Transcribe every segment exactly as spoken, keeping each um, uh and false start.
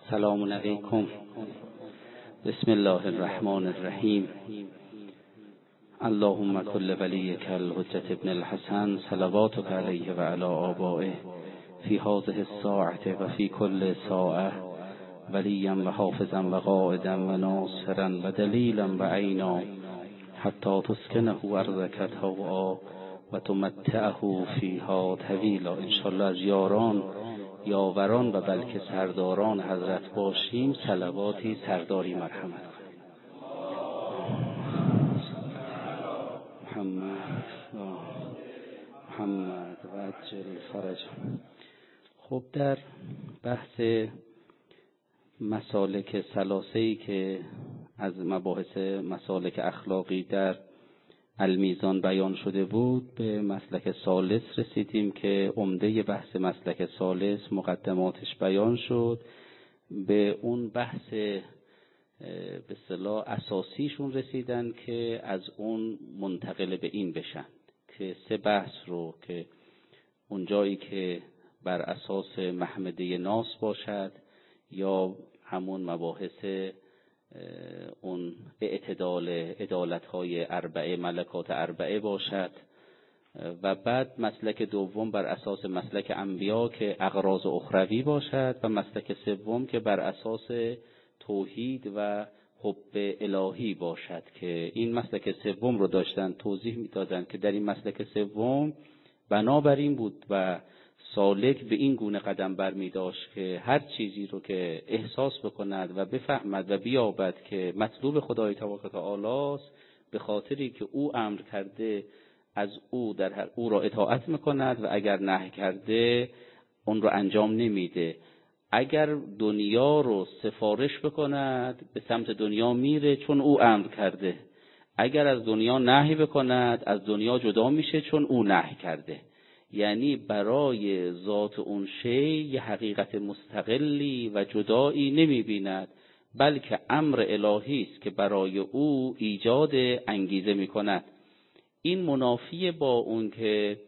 السلام علیکم. بسم الله الرحمن الرحیم. اللهم كل وليك الحجة ابن الحسن صلواتك عليه وعلى آبائه في هذه الساعة وفي كل ساعة وليا وحافظا وقائدا وناصرا ودليلا وعينا حتى تسكنه أرضك طوعا وتمتعه فيها طويلا. انشاءالله از یاران، یاوران و بلکه سرداران حضرت باشیم. صلواتی سرداری مرحمت محمد محمد و عجل فرج. خب در بحث مسالک ثلاثه‌ای که از مباحث مسالک اخلاقی در المیزان بیان شده بود، به مسلک ثالث رسیدیم که عمده بحث مسلک ثالث مقدماتش بیان شد. به اون بحث به اصطلاح اساسیشون رسیدن که از اون منتقل به این بشن که سه بحث رو که اون جایی که بر اساس محمده ناس باشد یا همون مباحث اون اعتدال عدالت‌های اربعه ملکات اربعه باشد و بعد مسلک دوم بر اساس مسلک انبیا که اغراض اخروی باشد و مسلک سوم که بر اساس توحید و حب الهی باشد که این مسلک سوم رو داشتن توضیح میدادن که در این مسلک سوم بنابراین بود و سالک به این گونه قدم بر می داشت که هر چیزی رو که احساس بکند و بفهمد و بیابد که مطلوب خدای تبارک و تعالی است، به خاطری که او امر کرده از او در او را اطاعت میکند و اگر نهی کرده اون رو انجام نمیده. اگر دنیا رو سفارش بکند به سمت دنیا میره چون او امر کرده، اگر از دنیا نهی بکند از دنیا جدا میشه چون او نهی کرده. یعنی برای ذات اون شی یه حقیقت مستقلی و جدایی نمی بیند، بلکه امر الهی است که برای او ایجاد انگیزه می کند. این منافی با اون که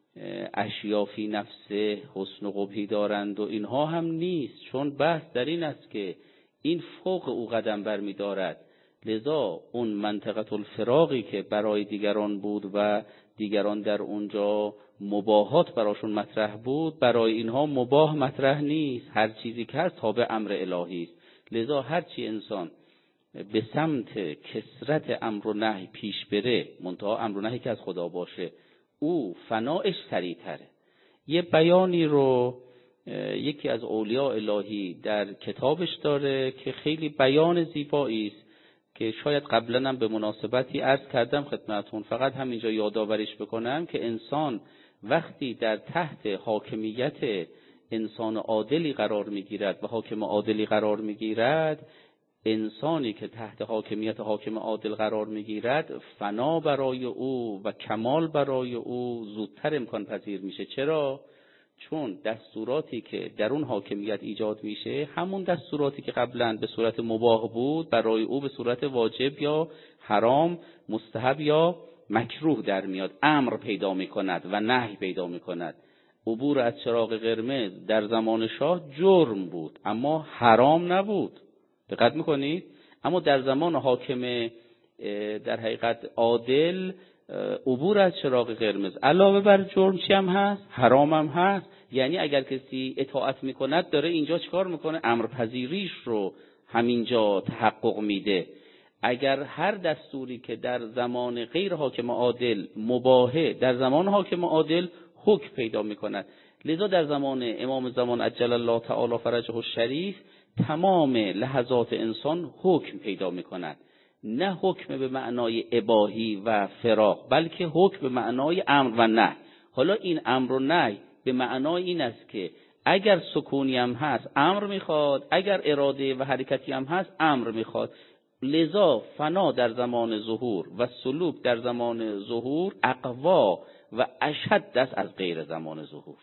اشیا فی نفسه حسن و قبحی دارند و اینها هم نیست، چون بحث در این است که این فوق او قدم بر می دارد. لذا اون منطقه الفراغی که برای دیگران بود و دیگران در اونجا مباهات براشون مطرح بود، برای اینها مباه مطرح نیست. هر چیزی که هست تابع امر الهی است. لذا هر چی انسان به سمت کثرت امر و نهی پیش بره، منتها امر و نهی که از خدا باشه، او فنایش سریع‌تره. یه بیانی رو یکی از اولیاء الهی در کتابش داره که خیلی بیان زیبایی است که شاید قبلا هم به مناسبتی عرض کردم خدمتون، فقط همینجا یادآوریش بکنم که انسان وقتی در تحت حاکمیت انسان عادلی قرار میگیرد و حاکم عادلی قرار میگیرد، انسانی که تحت حاکمیت حاکم عادل قرار میگیرد فنا برای او و کمال برای او زودتر امکان پذیر میشه. چرا؟ چون دستوراتی که در اون حاکمیت ایجاد میشه همون دستوراتی که قبلا به صورت مباح بود برای او به صورت واجب یا حرام، مستحب یا مکروه در میاد. امر پیدا میکند و نهی پیدا میکند. عبور از چراغ قرمز در زمان شاه جرم بود اما حرام نبود. دقت میکنید؟ اما در زمان حاکم در حقیقت عادل عبور از چراغ قرمز علاوه بر جرم چی هم هست؟ حرام هم هست. یعنی اگر کسی اطاعت میکند داره اینجا چیکار میکنه؟ امر پذیریش رو همینجا تحقق میده. اگر هر دستوری که در زمان غیر حاکم عادل مباهه، در زمان حاکم عادل حکم پیدا میکند. لذا در زمان امام زمان عجل الله تعالی فرجه الشریف تمام لحظات انسان حکم پیدا میکند. نه حکم به معنای اباحی و فراغ، بلکه حکم به معنای امر و نهی. حالا این امر و نهی به معنای این است که اگر سکونی هم هست امر میخواد، اگر اراده و حرکتی هم هست امر میخواد. لذا فنا در زمان ظهور و سلوک در زمان ظهور اقوا و اشد است از غیر زمان ظهور.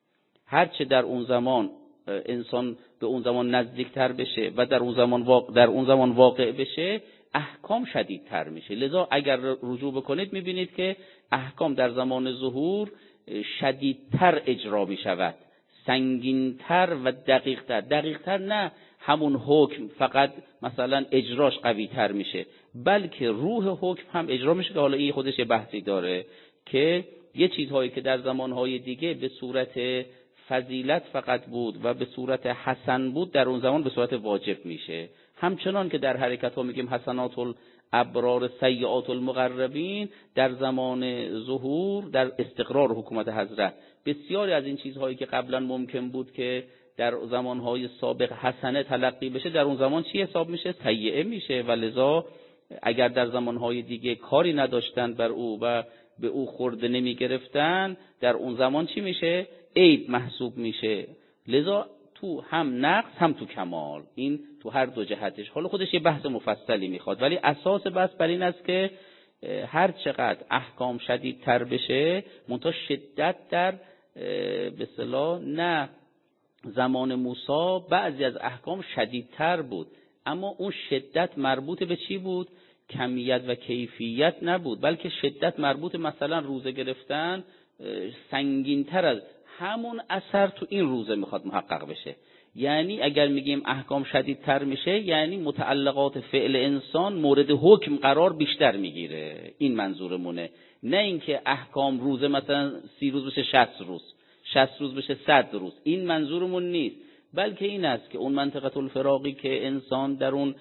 هرچه در اون زمان انسان به اون زمان نزدیکتر بشه و در اون زمان واقع در اون زمان واقع بشه احکام شدیدتر میشه. لذا اگر رجوع بکنید میبینید که احکام در زمان ظهور شدیدتر اجرا میشود، سنگین‌تر و دقیق‌تر. دقیق‌تر نه همون حکم فقط مثلا اجراش قوی‌تر میشه، بلکه روح حکم هم اجرا میشه، که حالا این خودش یه بحثی داره که یه چیزهایی که در زمانهای دیگه به صورت فضیلت فقط بود و به صورت حسن بود، در اون زمان به صورت واجب میشه. همچنان که در حرکت ها میگیم حسنات الابرار سیئات المقربین، در زمان ظهور در استقرار حکومت حضرت بسیاری از این چیزهایی که قبلا ممکن بود که در زمانهای سابق حسنه تلقی بشه، در اون زمان چی حساب میشه؟ سیئه میشه. و لذا اگر در زمانهای دیگه کاری نداشتن بر او و به او خورده نمی گرفتن، در اون زمان چی میشه؟ عیب محسوب میشه. لذا تو هم نقص هم تو کمال، این تو هر دو جهتش. حالا خودش یه بحث مفصلی میخواد، ولی اساس بحث بر این است که هر چقدر احکام شدیدتر بشه، منتها شدت در به اصطلاح نه زمان موسی بعضی از احکام شدیدتر بود، اما اون شدت مربوط به چی بود؟ کمیت و کیفیت نبود، بلکه شدت مربوط مثلا روزه گرفتن سنگین‌تر از همون اثر تو این روزه میخواد محقق بشه. یعنی اگر میگیم احکام شدیدتر میشه، یعنی متعلقات فعل انسان مورد حکم قرار بیشتر میگیره، این منظورمونه. نه اینکه احکام روزه مثلا سی روز بشه شصت روز، شصت روز بشه صد روز، این منظورمون نیست، بلکه این است که اون منطقه الفراقی که انسان در اون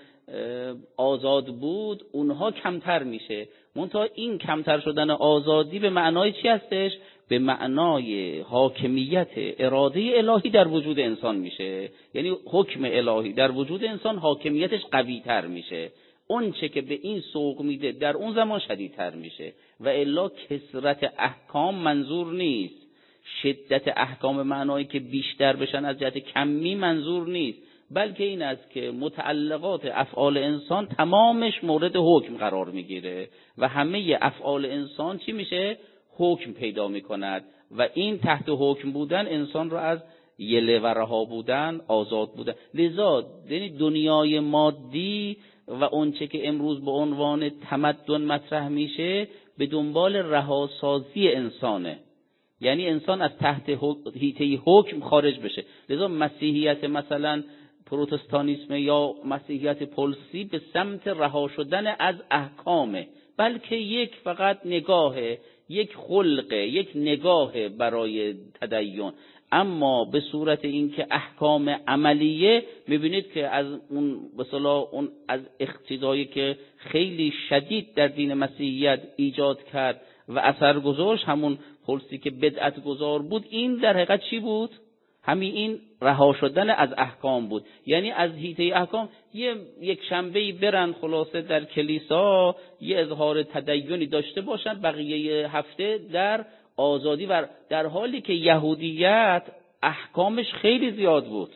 آزاد بود اونها کمتر میشه. منتها این کمتر شدن آزادی به معنای چی هستش؟ به معنای حاکمیت اراده الهی در وجود انسان میشه. یعنی حکم الهی در وجود انسان حاکمیتش قوی تر میشه، اون چه که به این سوق میده در اون زمان شدیدتر میشه. و الا کثرت احکام منظور نیست، شدت احکام معنایی که بیشتر بشن از جهت کمی منظور نیست، بلکه این است که متعلقات افعال انسان تمامش مورد حکم قرار میگیره و همه افعال انسان چی میشه؟ حکم پیدا میکند. و این تحت حکم بودن انسان رو از یله و رها بودن آزاد بودن. لذا دنیای مادی و اونچه که امروز به عنوان تمدن مطرح میشه به دنبال رهاسازی انسانه، یعنی انسان از تحت حیطه حکم خارج بشه. لذا مسیحیت مثلا پروتستانیسم یا مسیحیت پولسی به سمت رها شدن از احکامه، بلکه یک فقط نگاهه، یک خلقه، یک نگاه برای تدین. اما به صورت اینکه احکام عملیه، میبینید که از اون به اصطلاح اون از اقتدایی که خیلی شدید در دین مسیحیت ایجاد کرد و اثر گذاشت، همون پولسی که بدعت گذار بود، این در حقیقت چی بود؟ همین این رها شدن از احکام بود. یعنی از حیطه احکام یه یک شنبه‌ای برن خلاصه در کلیسا یه اظهار تدینی داشته باشن، بقیه هفته در آزادی، و در حالی که یهودیت احکامش خیلی زیاد بود.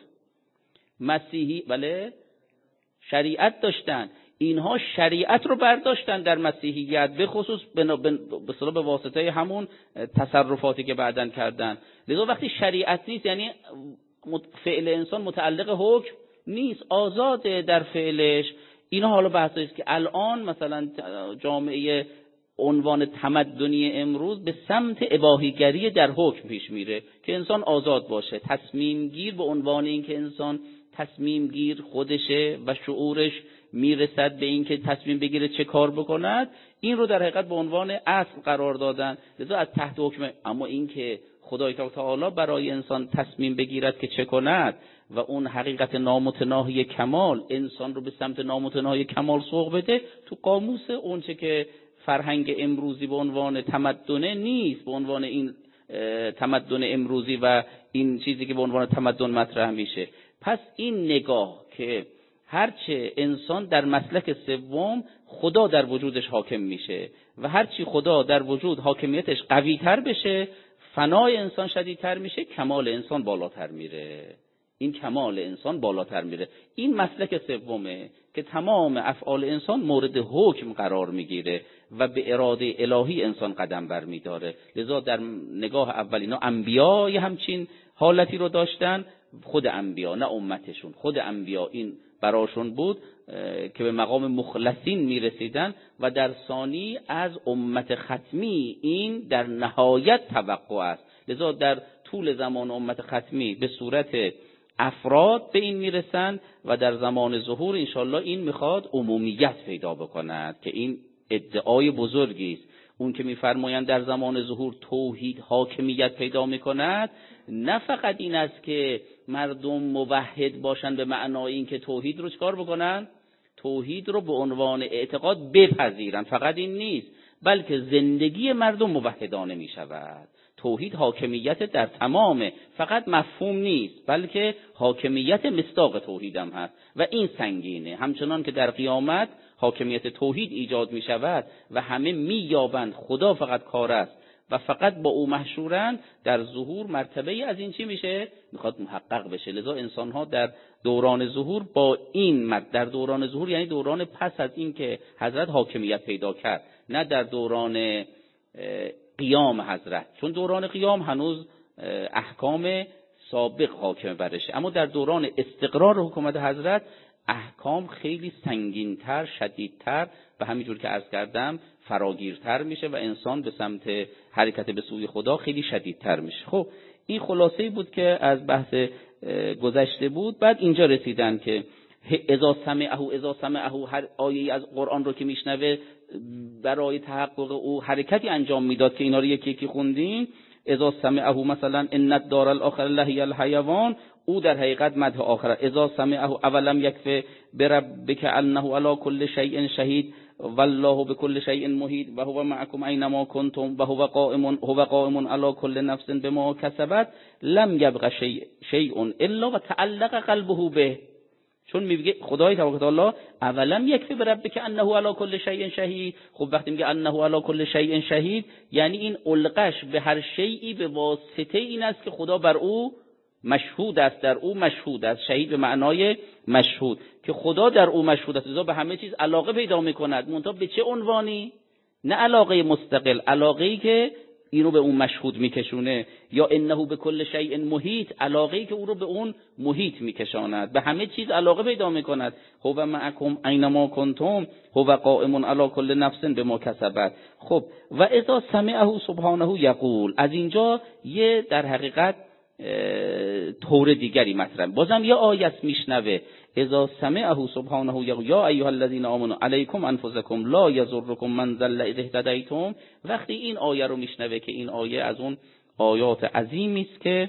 مسیحی بله شریعت داشتن، اینها شریعت رو برداشتن در مسیحیت، به خصوص به به به واسطه همون تصرفاتی که بعداً کردن. لذا وقتی شریعت نیست، یعنی فعل انسان متعلق حکم نیست، آزاده در فعلش. اینا حالا بحثی است که الان مثلا جامعه عنوان تمدنی امروز به سمت اباحیگری در حکم پیش میره که انسان آزاد باشه، تصمیم گیر به عنوان اینکه انسان تصمیم گیر خودشه و شعورش میرسد به اینکه تصمیم بگیره چه کار بکند، این رو در حقیقت به عنوان اصل قرار دادن. لذا از تحت حکم. اما اینکه خدای تعالی برای انسان تصمیم بگیرد که چه کند و اون حقیقت نامتناهی کمال انسان رو به سمت نامتناهی کمال سوق بده، تو قاموس اون چه که فرهنگ امروزی به عنوان تمدن نیست، به عنوان این تمدن امروزی و این چیزی که به عنوان تمدن مطرح میشه. پس این نگاه که هرچه انسان در مسلک سوم خدا در وجودش حاکم میشه و هرچی خدا در وجود حاکمیتش قوی تر بشه، فنای انسان شدیدتر میشه، کمال انسان بالاتر میره. این کمال انسان بالاتر میره. این مسلک سومه که تمام افعال انسان مورد حکم قرار میگیره و به اراده الهی انسان قدم برمیداره. لذا در نگاه اولینا انبیا همچین حالتی رو داشتن، خود انبیا نه امتشون، خود انبیا این براشون بود که به مقام مخلصین میرسیدن، و در ثانی از امت ختمی این در نهایت توقع است. لذا در طول زمان امت ختمی به صورت افراد به این میرسن و در زمان ظهور انشالله این میخواد عمومیت پیدا بکند که این ادعای بزرگی است. اون که میفرمایند در زمان ظهور توحید حاکمیت پیدا میکند، نه فقط این است که مردم موحد باشن به معنای این که توحید رو چکار بکنن؟ توحید رو به عنوان اعتقاد بپذیرن، فقط این نیست، بلکه زندگی مردم موحدانه می شود. توحید حاکمیت در تمام، فقط مفهوم نیست، بلکه حاکمیت مصداق توحید هم هست و این سنگینه. همچنان که در قیامت حاکمیت توحید ایجاد می شود و همه می یابند خدا فقط کار است و فقط با او محشورند، در ظهور مرتبه از این چی میشه؟ میخواد محقق بشه. لذا انسان ها در دوران ظهور با این مرد، در دوران ظهور یعنی دوران پس از این که حضرت حاکمیت پیدا کرد، نه در دوران قیام حضرت، چون دوران قیام هنوز احکام سابق حاکم برشه، اما در دوران استقرار حکومت حضرت احکام خیلی سنگین‌تر، شدیدتر و همینجور که عرض کردم فراگیرتر میشه و انسان به سمت حرکت به سوی خدا خیلی شدیدتر میشه. خب این خلاصه‌ای بود که از بحث گذشته بود. بعد اینجا رسیدن که اذا سمعه اذا سمعه، هر آیه‌ای از قرآن رو که میشنوه برای تحقق او حرکتی انجام میداد که اینا رو یکی یکی خوندیم. اذا سمعه مثلا ان الدار الاخره لهی الحیوان، او در حقیقت مدح آخرت. اذا سمعه اولم یکفی بربک انه علی کل شیء شهید والله بكل شیء محیط و هو معکم اینما کنتم و هو قائم هو قائم علی کل نفس بما کسبت لم یبق شیء شیء الا وتعلق قلبه به. چون میگه خدای تبارک و تعالی اولم یکفی بربک انه علی کل شیء شهید، خب وقتی میگه انه علی کل شیء شهید یعنی این علقش به هر شیئی به واسطه این است که خدا بر او مشهود است، در او مشهود است. شهید به معنای مشهود، که خدا در او مشهود است، لذا به همه چیز علاقه پیدا میکند. منتها به چه عنوانی؟ نه علاقه مستقل، علاقه‌ای که اینو به اون مشهود میکشونه، یا انه به کل شیء محیط، علاقه‌ای که او رو به اون محیط میکشاند، به همه چیز علاقه پیدا میکند. هو معکم اینما کنتم هو قائم علی کل نفس بما کسبت. خب و اذا سمعه سبحانه یقول، از اینجا یه در حقیقت طور دیگری مطرح، بازم یه آیت میشنوه. اذا سمعه سبحانه یقول یا ایها الذین آمنوا علیکم انفسکم لا یضرکم من ضل اذا اهتدیتم. وقتی این آیه رو میشنوه که این آیه از اون آیات عظیمی است که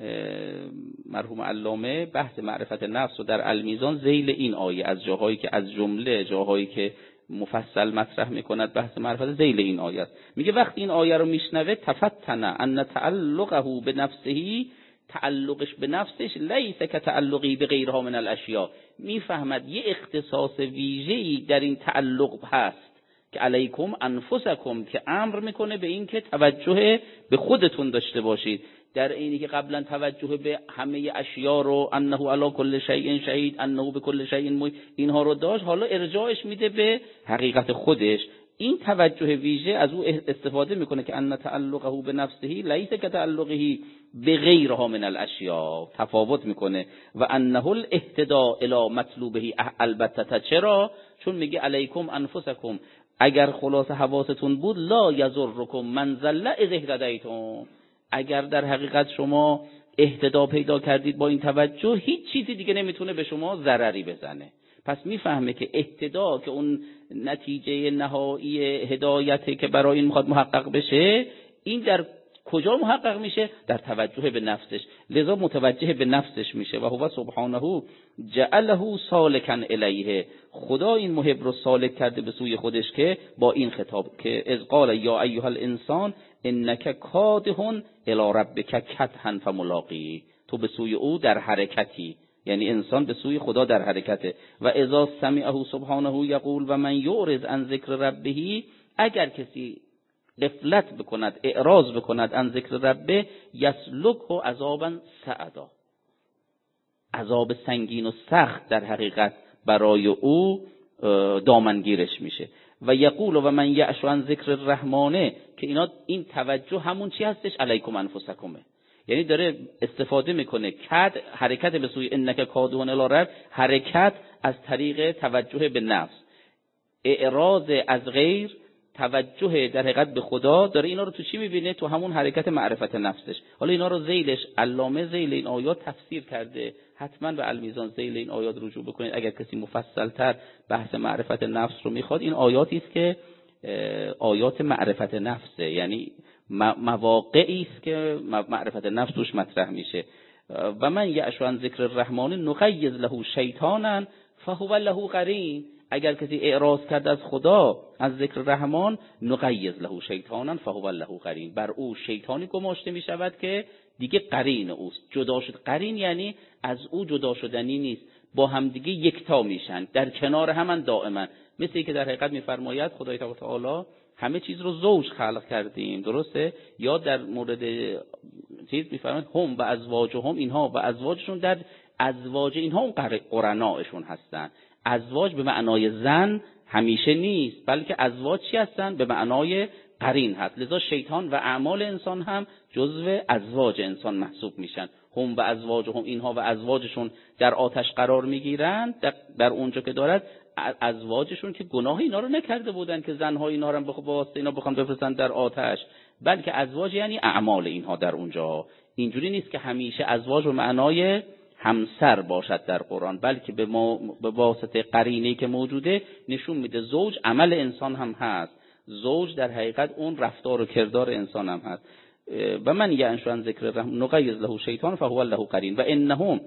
مرحوم علامه بحث معرفت نفس و در المیزان ذیل این آیه از جاهایی که از جمله جاهایی که مفصل مطرح میکند بحث معرفت ذیل این آیه است. میگه وقتی این آیه رو میشنوه تفتن ان تعلقه به نفسه، تعلقش به نفسش لیس که تعلقی به غیرها من الاشیاء، میفهمد یه اختصاص ویژه‌ای در این تعلق هست که علیکم انفسکم، که امر میکنه به این که توجه به خودتون داشته باشید، در اینی که قبلا توجه به همه اشیاء رو انه علی کل شیء شهید انه به کل شیء محیط اینها رو داشت، حالا ارجاعش میده به حقیقت خودش. این توجه ویژه از او استفاده میکنه که ان تعلقه به نفسه لیس که تعلقه به غیرها من الاشیاء، تفاوت میکنه. و انه الاهتداء الی مطلوبه، البته چرا؟ چون میگه علیکم انفسکم، اگر خلاص حواستون بود لا یضرکم من ضل اذا اهتدیتم، اگر در حقیقت شما اهتدا پیدا کردید با این توجه، هیچ چیزی دیگه نمیتونه به شما ضرری بزنه. پس میفهمه که اهتدا که اون نتیجه نهایی هدایته که برای این میخواد محقق بشه، این در کجا محقق میشه؟ در توجه به نفسش. لذا متوجه به نفسش میشه. و هو سبحانه جعله سالکا الیه، خدا این محب رو سالک کرده به سوی خودش که با این خطاب که اذ قال یا ایها الانسان انک کادح الی ربک کدحا فملاقی، تو به سوی او در حرکتی، یعنی انسان به سوی خدا در حرکته. و اذا سمعه سبحانه یقول و من یعرض عن ذکر ربه، اگر کسی غفلت بکند، اعراض بکند عن ذکر ربه، یسلکه عذابا صعدا، عذاب سنگین و سخت در حقیقت برای او دامنگیرش میشه. و یقول و من یعش عن ذکر الرحمن، که اینا این توجه همون چی هستش؟ علیکم انفسکمه، یعنی داره استفاده میکنه کد حرکت به سوی انک کادون الی رب، حرکت از طریق توجه به نفس، اعراض از غیر، توجه در حقیقت به خدا داره اینا رو تو چی میبینه؟ تو همون حرکت معرفت نفسش. حالا اینا رو ذیلش علامه ذیل این آیات تفسیر کرده، حتما به المیزان ذیل این آیات رجوع بکنید اگر کسی مفصل‌تر بحث معرفت نفس رو میخواد. این آیاتی است که آیات معرفت نفسه، یعنی مواقعی است که معرفت نفس توش مطرح میشه. و من یعش عن ذکر الرحمن نقیض له شیطانا فهو له قرین. اگر کسی اعراض کرد از خدا، از ذکر رحمان، نقیض له شیطانا فهو له قرین، بر او شیطانی گماشته می شود که دیگه قرین اوست. جدا شد، قرین یعنی از او جدا شدنی نیست، با هم دیگه یکتا میشن، در کنار هم دائما. مثل که در حقیقت میفرماید خدای تعالی همه چیز رو زوج خلق کردیم، درسته؟ یا در مورد چیز میفرماید هم و ازواجهم، اینها و ازواجشون، در ازواج اینها اون قرناشون هستن. ازواج به معنای زن همیشه نیست، بلکه ازواج چی هستن؟ به معنای قرین هست. لذا شیطان و اعمال انسان هم جزو ازواج انسان محسوب میشن. هم و ازواجهم، اینها و ازواجشون در آتش قرار میگیرند، در, در اونجا که دارد ازواجشون که گناه اینا رو نکرده بودن که زنها اینا رو به واسطه اینا بخوام بفرستن در آتش، بلکه ازواج یعنی اعمال اینها در اونجا. اینجوری نیست که همیشه ازواج به معنای همسر باشد در قرآن، بلکه به, ما به واسطه قرینه‌ای که موجوده نشون میده زوج عمل انسان هم هست، زوج در حقیقت اون رفتار و کردار انسان هم هست. و من یعش عن ذکر الرحمن نقیض له شیطان فهو له قرین و انهم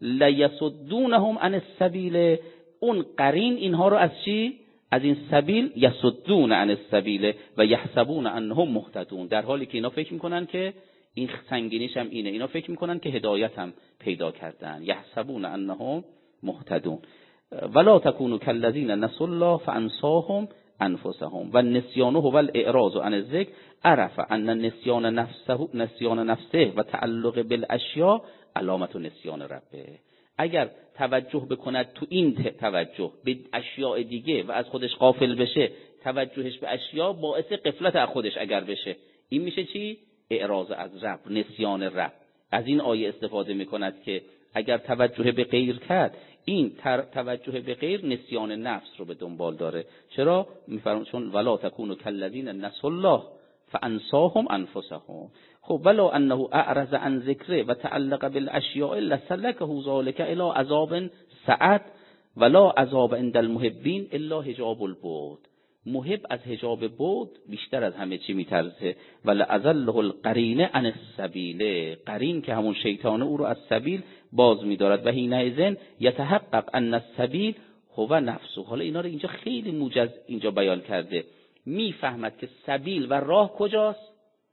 لیصدونهم عن السبیل. اون قرین اینها رو از چی؟ از این سبیل، یصدون عن السبیل و یحسبون انهم مهتدون، در حالی که اینا فکر میکنن که این سنگینیش هم اینه، اینا فکر میکنن که هدایت هم پیدا کردن. یحسبون انهم مهتدون. ولا تکونوا کالذین نسوا الله فانساهم انفسهم و النسیان هو الاعراض عن الذکر عرف ان النسیان نفسه نسیان نفسه و تعلق بالاشیاء علامت نسیان ربه. اگر توجه بکند تو این توجه به اشیاء دیگه و از خودش غافل بشه، توجهش به اشیاء باعث غفلت از خودش اگر بشه، این میشه چی؟ اعراض از رب، نسیان رب. از این آیه استفاده میکند که اگر توجه به غیر کرد، این توجه به غیر نسیان نفس رو به دنبال داره. چرا؟ میفرماید چون ولا تکونوا کالذین نسوا الله فانساهم انفسهم. خب ولو انه اعرض عن ذکره و تعلق بالاشیاء لسلکه ذلک الی عذاب سعد ولا عذاب عند المحبین الا حجاب البعد. محب از حجاب بعد بیشتر از همه چی میترسه. ولعذله القرین عن السبیل، قرین که همون شیطانه او رو از سبیل باز می‌دارد. و حینئذ یتحقق ان السبیل هو نفسه. حالا اینا رو اینجا خیلی موجز اینجا بیان کرده، میفهمد که سبیل و راه کجاست؟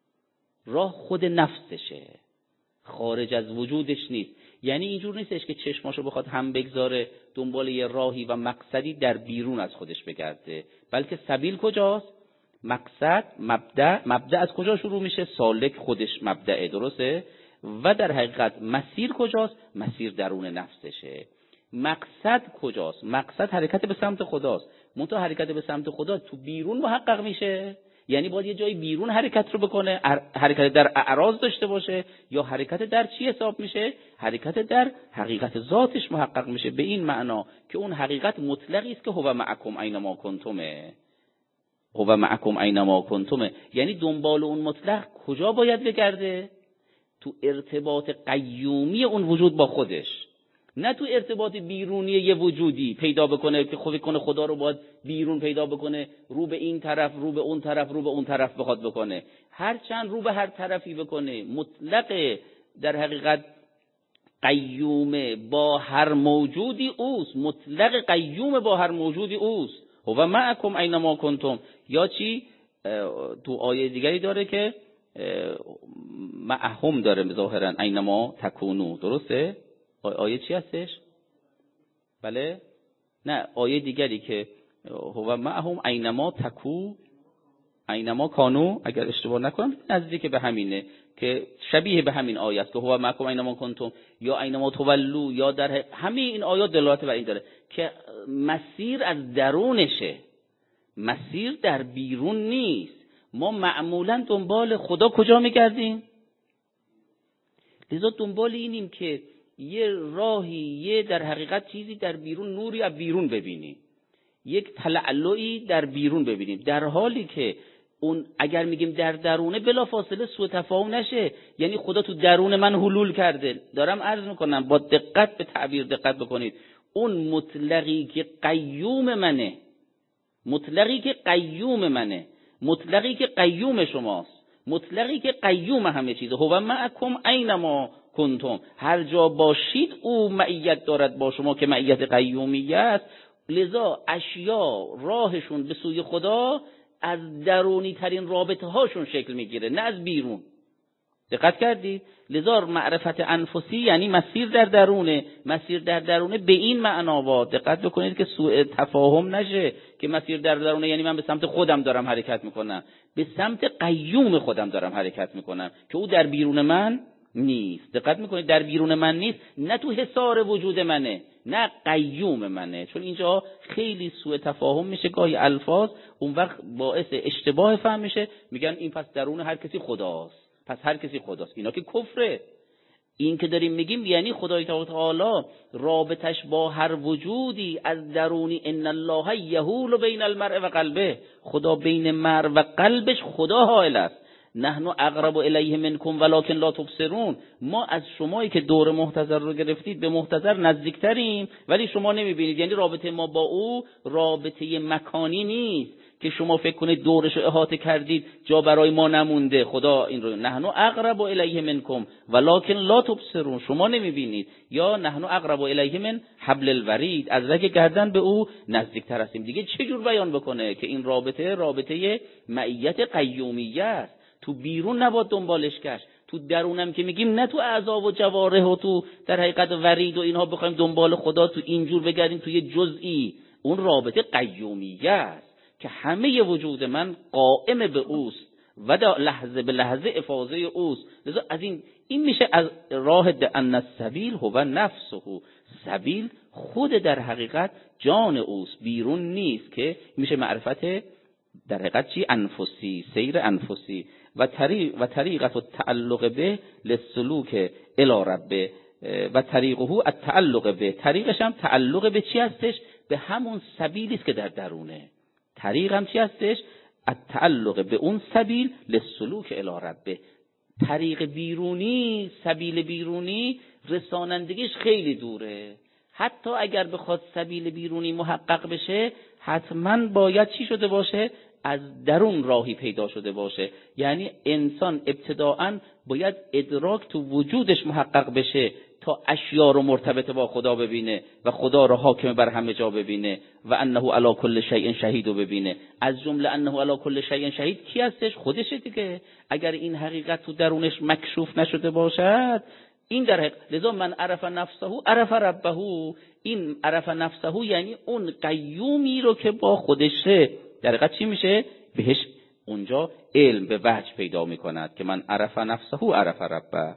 راه خود نفسشه، خارج از وجودش نیست. یعنی اینجور نیستش که چشماشو بخواد هم بگذاره دنبال یه راهی و مقصدی در بیرون از خودش بگرده، بلکه سبیل کجاست؟ مقصد، مبدأ. مبدأ از کجا شروع میشه؟ سالک خودش مبدأه، درسته؟ و در حقیقت مسیر کجاست؟ مسیر درون نفسشه. مقصد کجاست؟ مقصد حرکت به سمت خداست. منتها حرکت به سمت خدا تو بیرون محقق میشه، یعنی باید یه جایی بیرون حرکت رو بکنه، حرکت در اعراض داشته باشه، یا حرکت در چی حساب میشه؟ حرکت در حقیقت ذاتش محقق میشه، به این معنا که اون حقیقت مطلقی است که هو معکم اینما کنتمه، هو معکم اینما کنتمه. یعنی دنبال اون مطلق کجا باید بگرده؟ تو ارتباط قیومی اون وجود با خودش، نه تو ارتباط بیرونی یه وجودی پیدا بکنه که خود کنه خدا رو باید بیرون پیدا بکنه، رو به این طرف، رو به اون طرف، رو به اون طرف بخواد بکنه. هر چند رو به هر طرفی بکنه، مطلق در حقیقت قیوم با هر موجودی اوست، مطلق قیوم با هر موجودی اوست. هو معکم اینما کنتم. یا چی؟ تو آیه دیگری داره که معهم داره ظاهرا اینما تکونو، درسته؟ آیه چی هستش؟ بله؟ نه، آیه دیگری که هو معهم اینما تکو اینما کانو، اگر اشتباه نکنم نزدیک به همینه، که شبیه به همین آیه است که هو معکم اینما کنتم یا اینما تولو، یا در همین این آیات دلالت بر این داره که مسیر از درونشه، مسیر در بیرون نیست. ما معمولا دنبال خدا کجا میگردیم؟ لذا دنبال اینیم که یه راهی، یه در حقیقت چیزی در بیرون، نوری از بیرون ببینیم. یک تلعلعی در بیرون ببینیم، در حالی که اون اگر میگیم در درونه بلافاصله سوء تفاهم نشه، یعنی خدا تو درون من حلول کرده. دارم عرض میکنم با دقت به تعبیر دقت بکنید. اون مطلقی که قیوم منه، مطلقی که قیوم منه، مطلقی که قیوم شماست، مطلقی که قیوم همه چیزه، هو معکم اینما کنتم، هر جا باشید او معیت دارد با شما که معیت قیومیه است. لذا اشیا راهشون به سوی خدا از درونی ترین رابطه هاشون شکل میگیره، نه از بیرون. دقت کردید؟ لذا معرفت انفسی یعنی مسیر در درونه، مسیر در درونه به این معنا. دقت بکنید که سوء تفاهم نشه که مسیر در درونه یعنی من به سمت خودم دارم حرکت میکنم، به سمت قیوم خودم دارم حرکت میکنم که او در بیرون من نیست. دقت میکنید؟ در بیرون من نیست، نه تو حصار وجود منه، نه قیوم منه. چون اینجا خیلی سوء تفاهم میشه گاهی الفاظ، اون وقت باعث اشتباه فهم میشه، میگن این پس درون هر کسی خداست، پس هر کسی خداست. اینا که کفره. این که داریم میگیم یعنی خدای تعالی رابطش با هر وجودی از درونی، ان الله یحول بین المرء و قلبه، خدا بین مرء و قلبش خدا حائل است. نحن اقرب الیه منکم ولکن لا تبصرون، ما از شمایی که دور محتضر رو گرفتید به محتضر نزدیکتریم ولی شما نمیبینید. یعنی رابطه ما با او رابطه مکانی نیست که شما فکر کنید دورش رو احاطه کردید جا برای ما نمونده. خدا این رو نحن اقرب الیه منکم ولکن لا تبصرون، شما نمیبینید. یا نحن اقرب الیه من حبل الورید، از رگ گردن به او نزدیکتر هستیم. دیگه چه جور بیان بکنه که این رابطه رابطه معیت قیومیه است؟ تو بیرون نباید دنبالش گشت، تو درونم که میگیم نه تو اعضا و جوارح و تو در حقیقت ورید و اینها بخوایم دنبال خدا تو اینجور بگردیم توی جزئی. اون رابطه قیومیه است که همه وجود من قائم به اوست و لحظه به لحظه افاضه اوست. لذا از این این میشه از راه ان السبیل هو نفسه، سبیل خود در حقیقت جان اوست، بیرون نیست، که میشه معرفت در حقیقت چی؟ انفسی، سیر انفسی. و طریق و طریقت التعلق به للسلوک الی ربه و طریقه التعلق به، طریقش هم تعلق به چی هستش؟ به همون سبیلی است که در درونه. طریق هم چی هستش؟ التعلق به اون سبیل للسلوک الی ربه. طریق بیرونی، سبیل بیرونی رسانندگیش خیلی دوره. حتی اگر بخواد سبیل بیرونی محقق بشه حتما باید چی شده باشه؟ از درون راهی پیدا شده باشه. یعنی انسان ابتداعاً باید ادراک تو وجودش محقق بشه تا اشیا رو مرتبط با خدا ببینه و خدا رو حاکم بر همه جا ببینه و انه علی کل شیء شهید رو ببینه. از جمله انه علی کل شیء شهید کی هستش؟ خودشه دیگه. اگر این حقیقت تو درونش مکشوف نشده باشد، این در حقیقت، لذا من عرف نفسه عرف ربه. این عرف نفسه یعنی اون قیومی رو که با خودشه، در حقیقت چی میشه؟ بهش اونجا علم به وجه پیدا میکند که من عرف نفسه عرف ربه.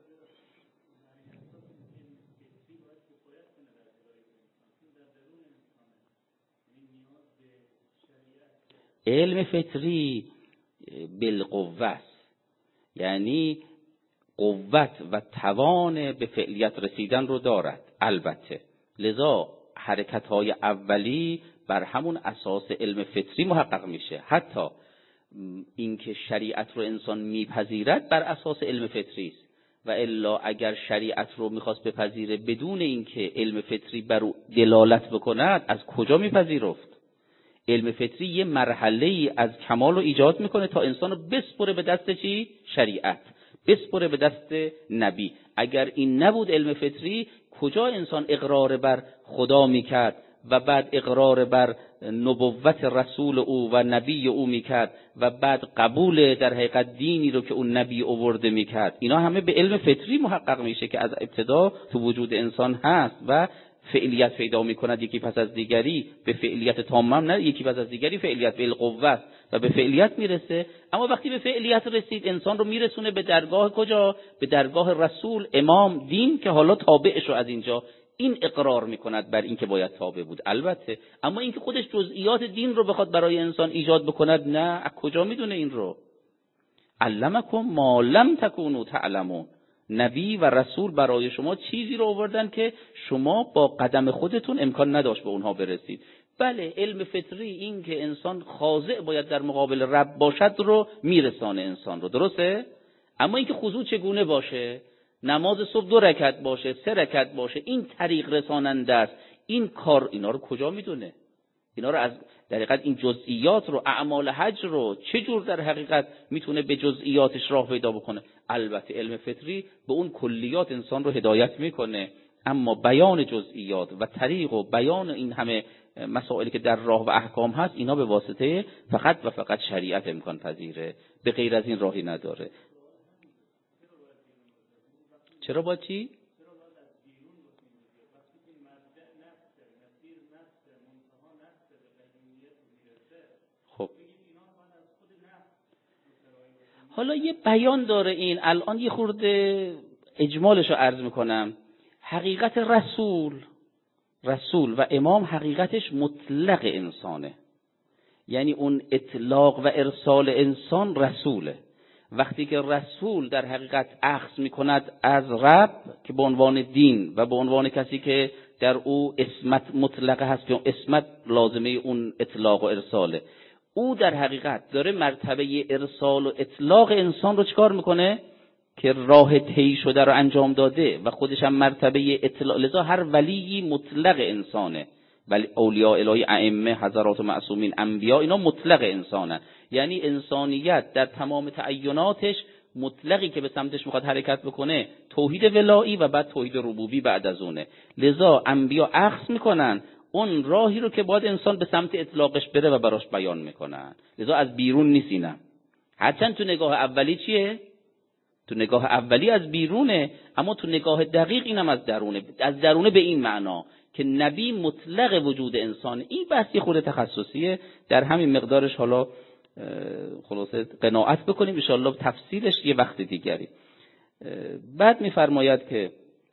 علم فطری بالقوت، یعنی قوت و توان به فعلیت رسیدن رو دارد البته. لذا حرکت‌های اولی بر همون اساس علم فطری محقق میشه. حتی اینکه شریعت رو انسان میپذیرد بر اساس علم فطری است، و الا اگر شریعت رو میخواست بپذیره بدون اینکه علم فطری بر او دلالت بکند، از کجا میپذیرفت؟ علم فطری یه مرحله ای از کمال رو ایجاد میکنه تا انسان رو بسپره به دست چی؟ شریعت، بسپره به دست نبی. اگر این نبود علم فطری، کجا انسان اقرار بر خدا میکرد و بعد اقرار بر نبوت رسول او و نبی او میکرد و بعد قبول در حقیقت دینی رو که اون نبی آورده میکرد؟ اینا همه به علم فطری محقق میشه که از ابتدا تو وجود انسان هست و فعلیت پیدا میکند یکی پس از دیگری، به فعلیت تامم نه، یکی پس از دیگری فعلیت بالقوت و به فعلیت میرسه. اما وقتی به فعلیت رسید، انسان رو میرسونه به درگاه کجا؟ به درگاه رسول، امام، دین، که حالا تابعش رو از اینجا این اقرار میکند بر این که باید تابع بود. البته اما اینکه خودش جزئیات دین رو بخواد برای انسان ایجاد بکند، نه، از کجا میدونه این رو؟ علمکم ما لم تکونوا تعلمون. نبی و رسول برای شما چیزی رو آوردن که شما با قدم خودتون امکان نداشت به اونها برسید. بله علم فطری این که انسان خاضع باید در مقابل رب باشد رو میرسانه انسان رو، درسته؟ اما اینکه خضوع چگونه باشه، نماز صبح دو رکعت باشه، سه رکعت باشه، این طریق رساننده است. این کار اینا رو کجا میدونه؟ اینا رو از در حقیقت این جزئیات رو، اعمال حج رو چه جور در حقیقت میتونه به جزئیاتش راه پیدا بکنه؟ البته علم فطری به اون کلیات انسان رو هدایت میکنه، اما بیان جزئیات و طریق و بیان این همه مسائلی که در راه و احکام هست، اینا به واسطه فقط و فقط شریعت امکان پذیره، به غیر از این راهی نداره. چرا با چی؟ خب حالا یه بیان داره این، الان یه خورده اجمالش رو عرض میکنم. حقیقت رسول رسول و امام حقیقتش مطلق انسانه، یعنی اون اطلاق و ارسال انسان رسوله. وقتی که رسول در حقیقت اخذ میکند از رب که به عنوان دین و به عنوان کسی که در او اسمت مطلقه هست، که اسمت لازمه اون اطلاق و ارساله، او در حقیقت داره مرتبه ارسال و اطلاق انسان رو چکار میکنه؟ که راه طی شده رو انجام داده و خودش هم مرتبه اطلاق. لذا هر ولی مطلق انسانه، ولی اولیاء الهی، ائمه، حضرات و معصومین، انبیا، اینا مطلق انسانه، یعنی انسانیت در تمام تعیناتش مطلقی که به سمتش میخواد حرکت بکنه توحید ولایی و بعد توحید ربوبی بعد از اونه. لذا انبیا اخذ میکنن اون راهی رو که باید انسان به سمت اطلاقش بره و براش بیان میکنن. لذا از بیرون نیست اینم. هرچند تو نگاه اولی چیه؟ تو نگاه اولی از بیرونه، اما تو نگاه دقیق اینم از درونه. از درونه به این معنا که نبی مطلق وجود انسان. این بحثی خود تخصصیه، در همین مقدارش حالا خلاصه قناعت بکنیم، ان شاءالله تفصیلش یه وقت دیگری. بعد میفرماید که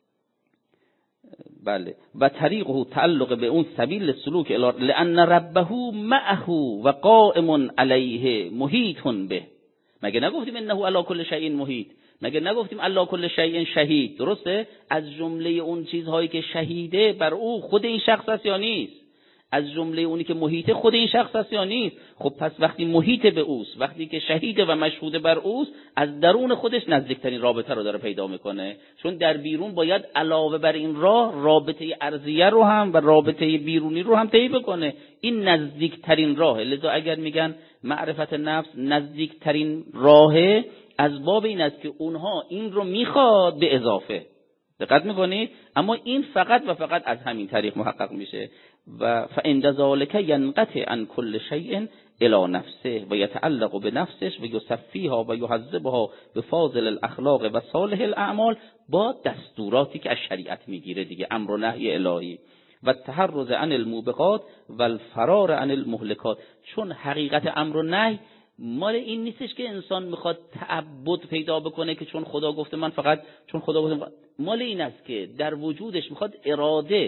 بله و طریقه تعلق به اون سبیل سلوک الی لان ربه معه و قائم علیه محیط به. مگه نگفتیم انه علی کل شیء محیط؟ مگه نگفتیم علی کل شیء شهید؟ درسته؟ از جمله اون چیزهایی که شهیده بر او خود این شخص است یا نیست؟ از جمله اونی که محیط خود این شخص است یا نیست؟ خب پس وقتی محیط به اوست، وقتی که شهیده و مشهود بر اوست، از درون خودش نزدیکترین رابطه رو داره پیدا میکنه، چون در بیرون باید علاوه بر این راه رابطه ارضیه رو هم و رابطه بیرونی رو هم طی بکنه. این نزدیکترین راهه. لذا اگر میگن معرفت نفس نزدیکترین راهه، از باب این است که اونها این رو میخواد به اضافه. دقت میکنید؟ اما این فقط و فقط از همین طریق محقق میشه. و فعند ذلک ینقطع عن کل شیء الی نفسه و یتعلق بنفسش و یصفیها و یهذبها بفاضل الاخلاق و صالح الاعمال، با دستوراتی که از شریعت میگیره دیگه، امر و نهی الهی و التحرز عن الموبقات و الفرار عن المهلکات. چون حقیقت امر و نهی مال این نیستش که انسان میخواد تعبد پیدا بکنه که چون خدا گفته من فقط چون خدا گفته، مال این است که در وجودش میخواد اراده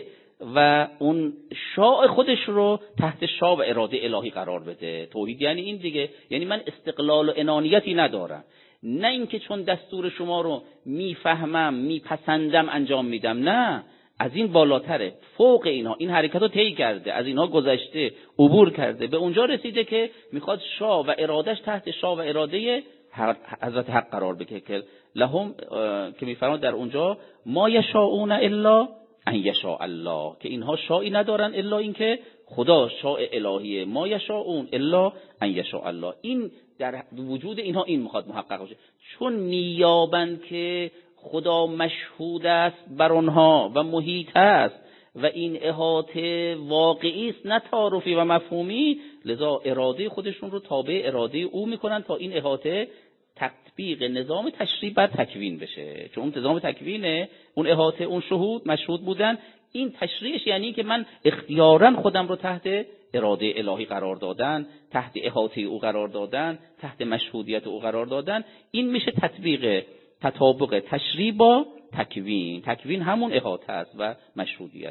و اون شاء خودش رو تحت شاء و اراده الهی قرار بده. توحید یعنی این دیگه، یعنی من استقلال و انانیتی ندارم، نه اینکه چون دستور شما رو میفهمم میپسندم انجام میدم، نه، از این بالاتره، فوق اینها این حرکت رو طی کرده، از اینها گذشته، عبور کرده، به اونجا رسیده که میخواد شاء و ارادش تحت شاء و اراده حضرت حق قرار بده که لهم که میفرماد در اونجا ما یشاءون الا ان یشاء الله، که اینها شائی ندارن الا اینکه خدا شاء الهیه، ما یشاءون الا ان یشاء الله. این در وجود اینها این میخواد محقق بشه، چون میابند که خدا مشهود است بر آنها و محیط است و این احاطه واقعی است نه تعارفی و مفهومی، لذا اراده خودشون رو تابع اراده او میکنن تا این احاطه تطبیق نظام تشریع بر تکوین بشه. چون نظام تکوینه، اون احاطه، اون شهود مشهود بودن، این تشریعش یعنی که من اختیاراً خودم رو تحت اراده الهی قرار دادن، تحت احاطه او قرار دادن، تحت مشهودیت او قرار دادن. این میشه تطبیق تطابق تشریع با تکوین. تکوین همون احاطه است و مشهودیت.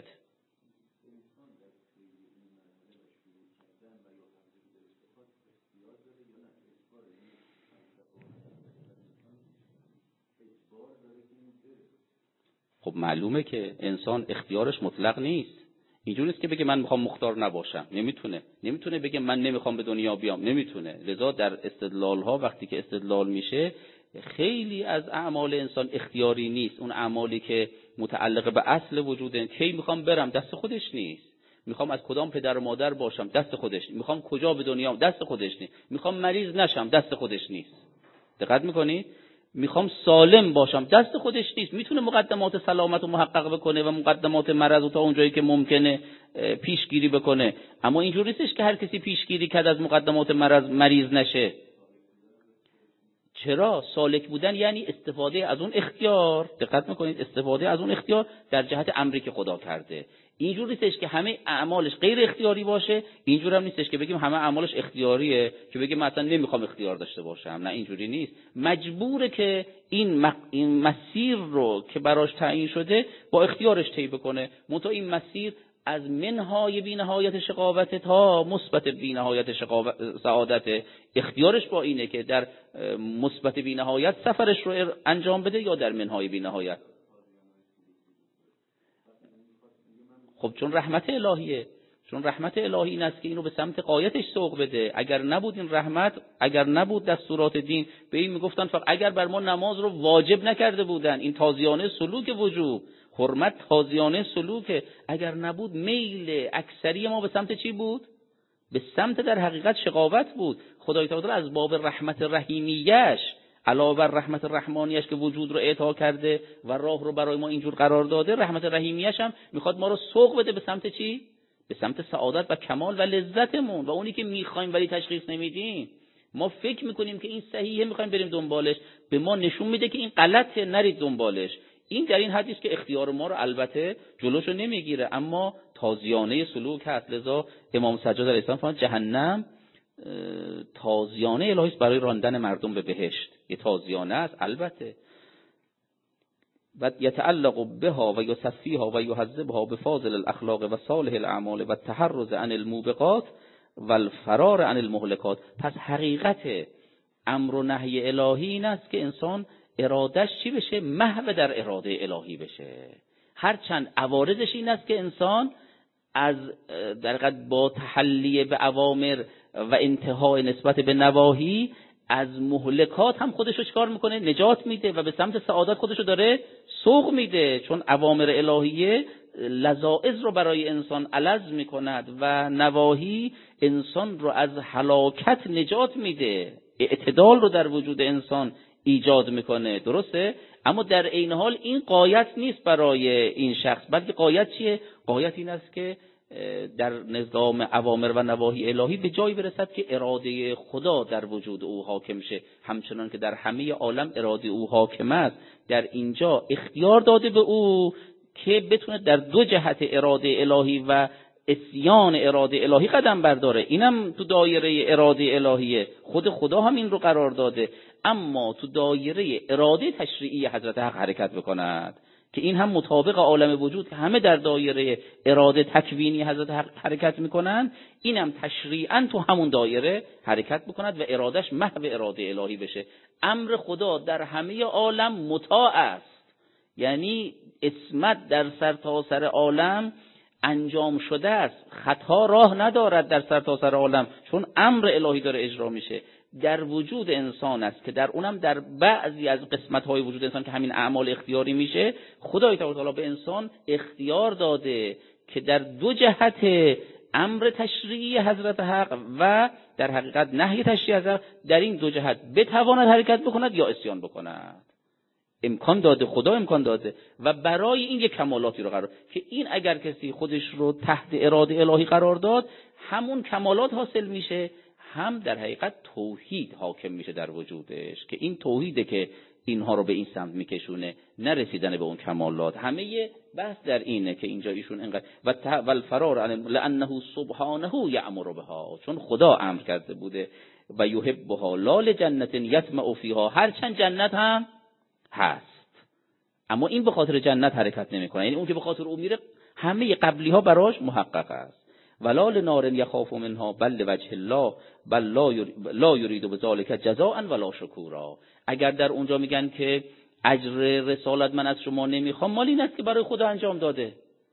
خب معلومه که انسان اختیارش مطلق نیست. اینجوری نیست که بگه من میخوام مختار نباشم، نمیتونه. نمیتونه بگه من نمیخوام به دنیا بیام، نمیتونه. لذا در استدلال ها وقتی که استدلال میشه، خیلی از اعمال انسان اختیاری نیست. اون اعمالی که متعلق به اصل وجوده، کی میخوام برم، دست خودش نیست. میخوام از کدام پدر و مادر باشم، دست خودش نیست. میخوام کجا به دنیا، دست خودش نیست. میخوام مریض نشم، دست خودش نیست. دقت میکنید؟ میخوام سالم باشم، دست خودش نیست. میتونه مقدمات سلامت رو محقق بکنه و مقدمات مرض رو تا اونجایی که ممکنه پیشگیری بکنه، اما اینجوری نیستش که هر کسی پیشگیری کرد از مقدمات مرض مریض نشه. چرا؟ سالک بودن یعنی استفاده از اون اختیار. دقت میکنید؟ استفاده از اون اختیار در جهت امری که خدا کرده. اینجوری نیستش که همه اعمالش غیر اختیاری باشه، اینجوری هم نیستش که بگیم همه اعمالش اختیاریه که بگیم مثلا نمیخوام اختیار داشته باشم. نه، اینجوری نیست. مجبوره که این, مق... این مسیر رو که براش تعیین شده با اختیارش طی بکنه. منتها این مسیر از منهای بی‌نهایت شقاوت تا مثبت بی‌نهایت شقاوت سعادت. اختیارش با اینه که در مثبت بی‌نهایت سفرش رو انجام بده یا در منهای بی‌نهایت. خب چون رحمت الهیه، چون رحمت الهی این است که اینو به سمت غایتش سوق بده. اگر نبود این رحمت، اگر نبود دستورات دین، به این میگفتن فقط اگر بر ما نماز رو واجب نکرده بودن، این تازیانه سلوک وجوب، حرمت تازیانه سلوک، اگر نبود میل اکثری ما به سمت چی بود؟ به سمت در حقیقت شقاوت بود. خدای تعالی از باب رحمت رحیمیش علاوه بر رحمت رحمانیش که وجود رو اعطا کرده و راه رو برای ما اینجور قرار داده، رحمت رحیمیش هم میخواد ما رو سوق بده به سمت چی؟ به سمت سعادت و کمال و لذتمون و اونی که میخوایم ولی تشخیص نمیدیم. ما فکر میکنیم که این صحیحه، میخوایم بریم دنبالش، به ما نشون میده که این غلطه، نرید دنبالش. این در این حدیث که اختیار ما رو البته جلوشو نمیگیره، اما تازیانه سلوک هست. لذا امام سجاد علیه السلام فرمود جهنم تازیانه الهی است برای راندن مردم به بهشت. یه تازیانه است البته. و یتعلق بها و یصفیها و یهذبها بفاضل الاخلاق و صالح الاعمال و التحرز عن الموبقات و الفرار عن المهلکات. پس حقیقت امر و نهی الهی این است که انسان ارادش چی بشه؟ محو در اراده الهی بشه. هرچند عوارضش این است که انسان از در حقیقت با تحلی به اوامر و انتهای نسبت به نواهی از مهلکات هم خودش رو چکار میکنه؟ نجات میده و به سمت سعادت خودش رو داره سوق میده. چون اوامر الهیه لذائذ رو برای انسان الذ میکند و نواهی انسان رو از هلاکت نجات میده، اعتدال رو در وجود انسان ایجاد میکنه. درسته؟ اما در عین حال این غایت نیست برای این شخص، بلکه غایت چیه؟ غایت این است که در نظام اوامر و نواهی الهی به جایی برسد که اراده خدا در وجود او حاکم شه، همچنان که در همه عالم اراده او حاکم است. در اینجا اختیار داده به او که بتونه در دو جهت اراده الهی و اسیان اراده الهی قدم برداره. اینم تو دایره اراده الهیه، خود خدا هم این رو قرار داده، اما تو دایره اراده تشریعی حضرت حق حرکت بکند که این هم مطابق عالم وجود که همه در دایره اراده تکوینی حضرت حق حرکت میکنند، اینم تشریعاً تو همون دایره حرکت بکند و ارادش محو اراده الهی بشه. امر خدا در همه عالم مطاع است، یعنی اسمت در سرتاسر عالم انجام شده است، خطا راه ندارد در سرتاسر عالم، چون امر الهی داره اجرا میشه. در وجود انسان است که در اونم در بعضی از قسمت‌های وجود انسان که همین اعمال اختیاری میشه، خدای تعالی به انسان اختیار داده که در دو جهت امر تشریعی حضرت حق و در حقیقت نهی تشریعی حضرت، در این دو جهت بتواند حرکت بکند یا عصیان بکند. امکان داده، خدا امکان داده و برای این یک کمالاتی رو قرار که این اگر کسی خودش رو تحت اراده الهی قرار داد، همون کمالات حاصل میشه، هم در حقیقت توحید حاکم میشه در وجودش که این توحیده که اینها رو به این سمت میکشونه، نرسیدن به اون کمالات. همه بحث در اینه که اینجا ایشون اینقدر و الفرار عن لانه سبحانه یأمر بها، چون خدا امر کرده بوده و یحبها لا لجنت یطمع فیها، هرچند جنت هم هست اما این به خاطر جنت حرکت نمیکنه، یعنی اون که به خاطر او میره همه قبلی ها براش محقق است. ولا لنار یخاف منها بل وجه الله بل لا یرید بذلک جزاء ولا شکورا. اگر در اونجا میگن که اجر رسالت من از شما نمیخوام، مال این است که برای خدا انجام داده.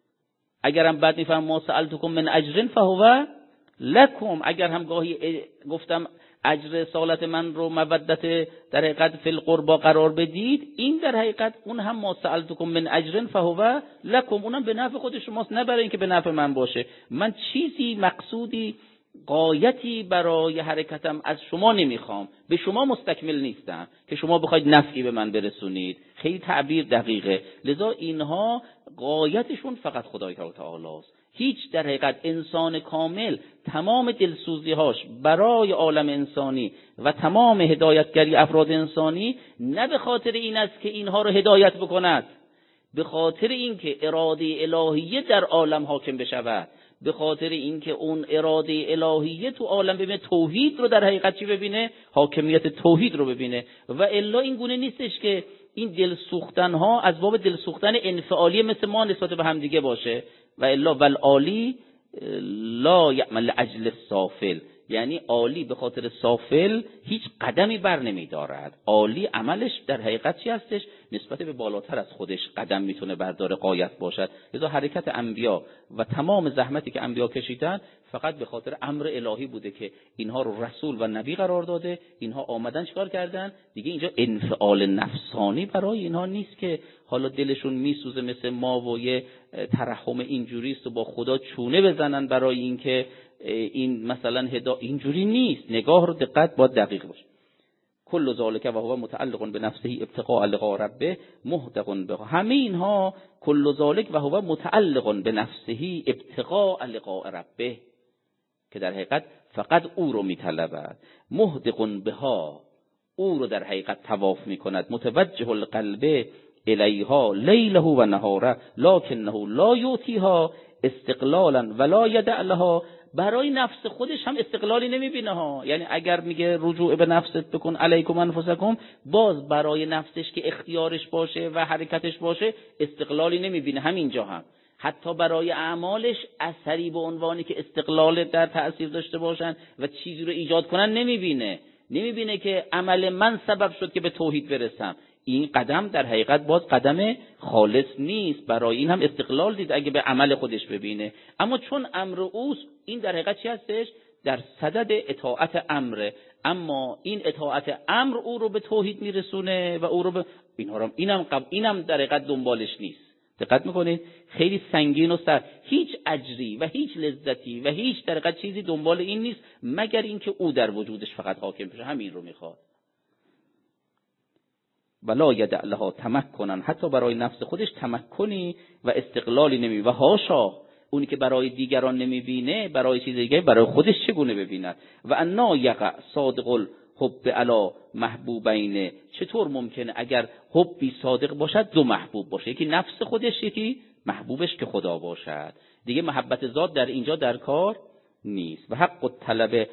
اگرم بعد میفهم ما سألتکم من اجر فهو لکم، اگر هم گاهی گفتم اجر رسالت من رو مودت در حقیقت فی القربا قرار بدید، این در حقیقت اون هم ما سألتکم من اجر فهو لکم، اونم به نفع خود شماست، نه برای اینکه به نفع من باشه. من چیزی مقصودی غایتی برای حرکتم از شما نمیخوام، به شما مستکمل نیستم که شما بخواید نفعی به من برسونید. خیلی تعبیر دقیقه. لذا اینها غایتشون فقط خدای تعالی است. هیچ در حقیقت انسان کامل تمام دلسوزی‌هاش برای عالم انسانی و تمام هدایتگری افراد انسانی نه به خاطر این است که اینها رو هدایت بکند، به خاطر اینکه اراده الهیه در عالم حاکم بشود، به خاطر اینکه اون اراده الهیه تو عالم ببینه، توحید رو در حقیقت چی ببینه؟ حاکمیت توحید رو ببینه. و الا این گونه نیستش که این دل سوختن ها از باب دل سوختن انفعالی مثل ما نسبت به هم دیگه باشه. و الا والعالی لا یعمل اجل السافل، یعنی عالی به خاطر سافل هیچ قدمی بر نمی دارد. عالی عملش در حقیقت چی هستش؟ نسبت به بالاتر از خودش قدم میتونه بردار غایت باشد. لذا حرکت انبیا و تمام زحمتی که انبیا کشیدن فقط به خاطر امر الهی بوده که اینها رو رسول و نبی قرار داده. اینها آمدن چیکار کردن؟ دیگه اینجا انفعال نفسانی برای اینها نیست که حالا دلشون میسوزه مثل ما و یه ترحم اینجوریست و با خدا چونه بزنن برای اینکه این مثلا هدا، اینجوری نیست. نگاه رو دقت با دقیق باشه. کل ذالک و هو متعلق بنفسه ابتغاء لقاء ربه محدق به، همه اینها کل ذالک و هو متعلق بنفسه ابتغاء لقاء ربه، که در حقیقت فقط او رو میطلبد. محدق بها، او رو در حقیقت طواف میکند. متوجه القلب الیها لیله و نهاره لکنه لا یعطیها استقلالا ولا یدع لها، برای نفس خودش هم استقلالی نمیبینه ها. یعنی اگر میگه رجوع به نفست بکن علیکم انفسکم، باز برای نفسش که اختیارش باشه و حرکتش باشه استقلالی نمیبینه. همینجا هم حتی برای اعمالش اثری به عنوانی که استقلال در تأثیر داشته باشن و چیزی رو ایجاد کنن نمیبینه. نمیبینه که عمل من سبب شد که به توحید برسم. این قدم در حقیقت باز قدم خالص نیست. برای این هم استقلال دید اگه به عمل خودش ببینه. اما چون امر اوست، این در حقیقت چی هستش؟ در صدد اطاعت امره. اما این اطاعت امر او رو به توحید میرسونه و او رو به اینها رو اینم قب... اینم در حقیقت دنبالش نیست. دقت میکنید؟ خیلی سنگین و سر، هیچ اجری و هیچ لذتی و هیچ در حقیقت چیزی دنبال این نیست مگر اینکه او در وجودش فقط حاکم بشه. همین رو میخواد. ولا یدع لها تمکنن، حتی برای نفس خودش تمکنی و استقلالی نمی، و هاشا اونی که برای دیگران نمیبینه برای چیز دیگه برای خودش چگونه ببیند. و انا یقع صادق الحب علی محبوبین، چطور ممکنه اگر حبی صادق باشد دو محبوب باشه، یکی نفس خودش یکی محبوبش که خدا باشد. دیگه محبت ذات در اینجا در کار نیست. و حق الطلب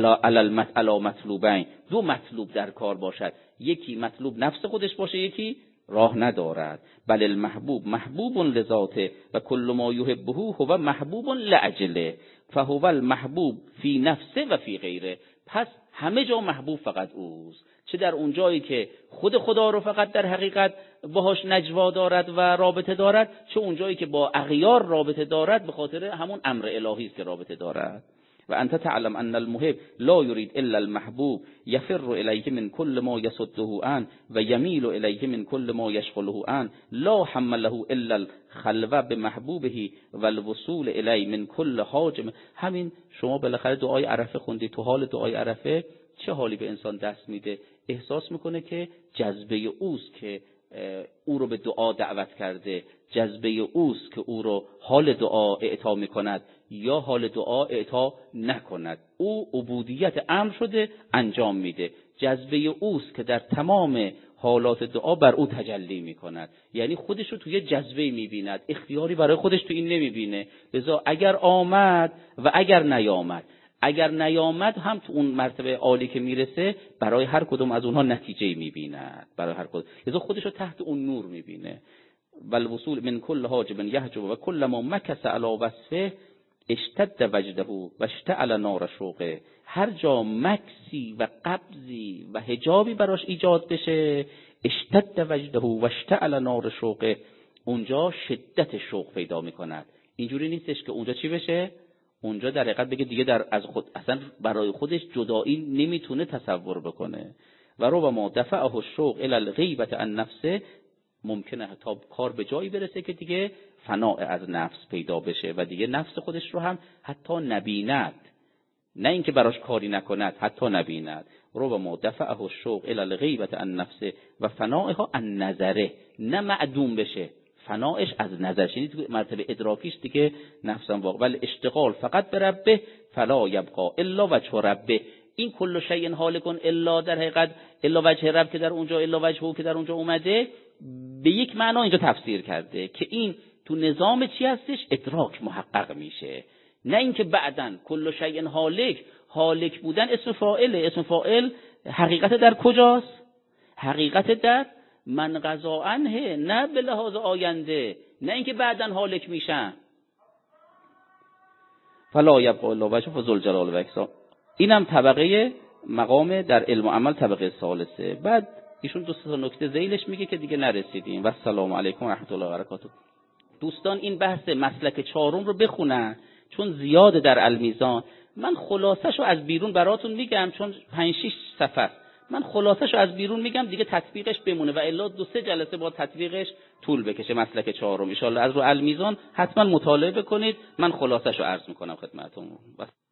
علی مطلوبین، دو مطلوب در کار باشد، یکی مطلوب نفس خودش باشه یکی راه ندارد. بل المحبوب محبوب لذاته و کل ما یحبه هو محبوب لاجله فهو المحبوب فی نفسه و فی غیره. پس همه جا محبوب فقط اوست، چه در اون جایی که خود خدا رو فقط در حقیقت باهاش نجوا دارد و رابطه دارد، چه اون جایی که با اغیار رابطه دارد به خاطر همون امر الهی است که رابطه دارد. و انت تعلم ان المحب لا يريد الا المحبوب يفر الیه من كل ما يصده عن و يميل الیه من كل ما يشغله عن لا حمله الا الخلوه بمحبوبه والوصول الیه من كل حاجم. همین شما بالاخره دعای عرفه خوندید. تو حال دعای عرفه چه حالی به انسان دست میده؟ احساس میکنه که جذبه اوست که او رو به دعا دعوت کرده، جذبه اوست که او رو حال دعا اعطا میکند یا حال دعا اعطا نکند. او عبودیت امر شده انجام میده. جذبه اوست که در تمام حالات دعا بر او تجلی میکند. یعنی خودش رو توی جذبه میبیند، اختیاری برای خودش تو این نمیبینه. لذا اگر آمد و اگر نیامد، اگر نیامد هم تو اون مرتبه عالی که میرسه برای هر کدوم از اونها نتیجه میبیند، برای هر کدوم. لذا خودش رو تحت اون نور میبینه. والوصول من كل حاجب یحجب و كل ما مکث علی وصفه اشتد وجده و اشتعل نار شوقه. هر جا مکسی و قبضی و حجابی براش ایجاد بشه، اشتد وجده و اشتعل نار شوقه، اونجا شدت شوق پیدا میکند. اینجوری نیستش که اونجا چی بشه، اونجا در حقیقت بگه دیگه در از خود اصلا برای خودش جدایی نمیتونه تصور بکنه. و ربما دفعه الشوق الی الغیبة عن نفسه، ممکنه تا کار به جایی برسه که دیگه فناء از نفس پیدا بشه و دیگه نفس خودش رو هم حتی نبیند، نه اینکه براش کاری نکند، حتی نبیند. ربما دفعه الشوق الی الغیبة عن نفسه و فنائها عن نظره، نه معدوم بشه، فناعش از نظر، یعنی مرتبه ادراکیش دیگه نفسم واقع. ولی اشتغال فقط به ربه فلا یبقى الا وجه ربه، این کل شیء هالک الا در حقیقت الا وجه رب که در اونجا الا وجهه که در اونجا اومده، به یک معنا اینجا تفسیر کرده که این تو نظام چی هستش، ادراک محقق میشه، نه اینکه بعداً کل شیء هالک، هالک بودن اسم فاعله، اسم فاعل حقیقت در کجاست؟ حقیقت در من قضا عنه، نه به لحاظ آینده، نه اینکه بعداً هالک میشن. فلا یبقى الا وجهه فذو جلال و اکرام. اینم طبقه مقام در علم و عمل طبقه ثالثه. بعد ایشون دو تا نکته ذیلش میگه که دیگه نرسیدیم. و السلام علیکم و رحمت الله و برکاته. دوستان این بحث مسلک چهارم رو بخونن چون زیاده در المیزان. من خلاصه‌شو از بیرون براتون میگم چون پنج شش صفحه، من خلاصه‌شو از بیرون میگم دیگه تطبیقش بمونه و الا دو سه جلسه با تطبیقش طول بکشه. مسلک چهارم ان شاء الله از رو المیزان حتما مطالعه بکنید، من خلاصه‌شو عرض میکنم خدمتتون.